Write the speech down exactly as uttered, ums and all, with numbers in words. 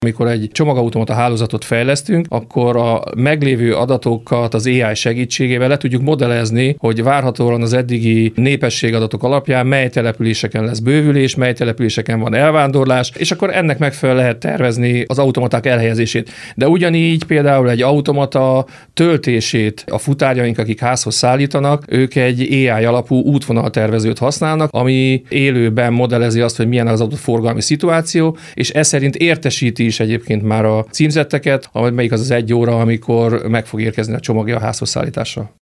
Amikor egy csomagautomata hálózatot fejlesztünk, akkor a meglévő adatokat az á i segítségével le tudjuk modellezni, hogy várhatóan az eddigi népességadatok alapján mely településeken lesz bővülés, mely településeken van elvándorlás, és akkor ennek megfelelően lehet tervezni az automaták elhelyezését. De ugyanígy például egy automata töltését a futárjaink, akik házhoz szállítanak, ők egy á i alapú útvonaltervezőt használnak, ami élőben modellezi azt, hogy milyen az adott forgalmi szituáció, és ez szerint értesíti is egyébként már a címzetteket, amelyik az az egy óra, amikor meg fog érkezni a csomagja a házhoz szállításra.